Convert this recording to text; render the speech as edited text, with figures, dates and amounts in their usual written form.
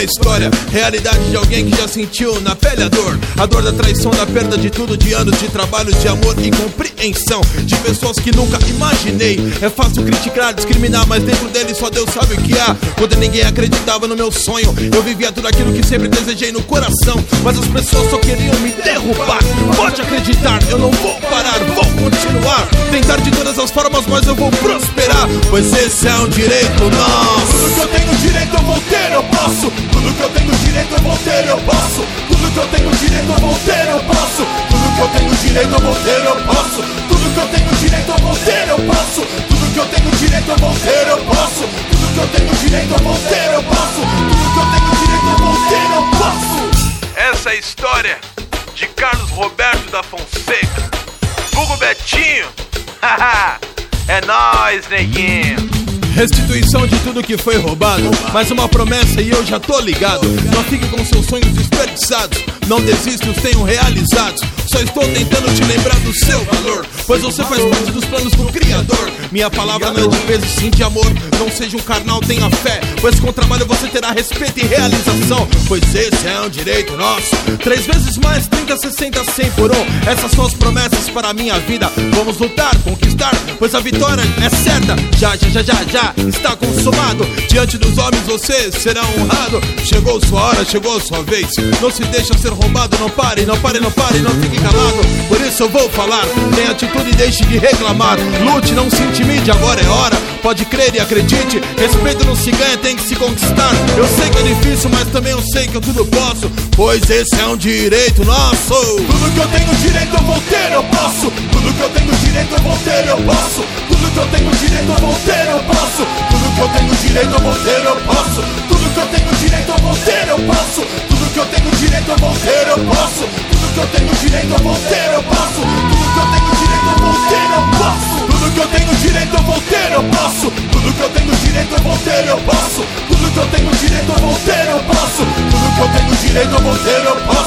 uma história, realidade de alguém que já sentiu na pele a dor da traição, da perda de tudo, de anos de trabalho, de amor e compreensão, de pessoas que nunca imaginei. É fácil criticar, discriminar, mas dentro dele só Deus sabe o que há. Quando ninguém acreditava no meu sonho, eu vivia tudo aquilo que sempre desejei no coração, mas as pessoas só queriam me derrubar. Pode acreditar, eu não vou parar, vou continuar, tentar de todas as formas, mas eu vou prosperar, pois esse é um direito nosso. Tudo que eu tenho direito eu vou ter, eu posso. Tudo que eu tenho direito eu vou ter, eu posso. Tudo que eu tenho direito eu vou ter, eu posso. Tudo que eu tenho direito eu vou ter, eu posso. Tudo que eu tenho direito eu vou ter, eu posso. Tudo que eu tenho direito eu vou ter, eu posso. Tudo que eu tenho direito eu vou ter, eu posso. Tudo que eu tenho direito eu vou ter, eu posso. Essa é a história de Carlos Roberto da Fonseca, vulgo Betinho. Haha, é nóis, neguinho. Restituição de tudo que foi roubado, mais uma promessa e eu já tô ligado. Não fique com seus sonhos desperdiçados, não desista, os tenham realizados. Só estou tentando te lembrar do seu valor, pois você faz parte dos planos do Criador. Minha palavra não é de peso, sim de amor. Não seja um carnal, tenha fé, pois com trabalho você terá respeito e realização, pois esse é um direito nosso. 3 vezes mais, 30, 60, 100 por 1. Essas são as promessas para a minha vida. Vamos lutar, conquistar, pois a vitória é certa. Já está consumado. Diante dos homens você será honrado. Chegou sua hora, chegou sua vez. Não se deixa ser roubado. Não pare, não pare, não pare, não fique calado. Por isso eu vou falar. Tenha atitude e deixe de reclamar. Lute, não se intimide, agora é hora. Pode crer e acredite. Respeito não se ganha, tem que se conquistar. Eu sei que é difícil, mas também eu sei que eu tudo posso, pois esse é um direito nosso. Tudo que eu tenho direito eu vou ter, eu posso. Tudo que eu tenho direito eu vou ter, eu posso. Tudo que eu tenho direito eu vou ter, eu posso. Tudo que eu tenho direito eu vou ter, eu posso. Tudo que eu tenho direito eu vou ter, eu posso. Tudo que eu tenho direito eu vou ter, eu posso. Tudo que eu tenho direito eu vou ter, eu posso. Tudo que eu tenho direito eu vou ter, eu posso. Tudo que eu tenho direito eu vou ter, eu posso. Tudo que eu tenho direito eu vou ter, eu posso. Tudo que eu tenho direito eu vou ter, eu posso. Tudo que eu tenho direito eu vou ter, eu posso.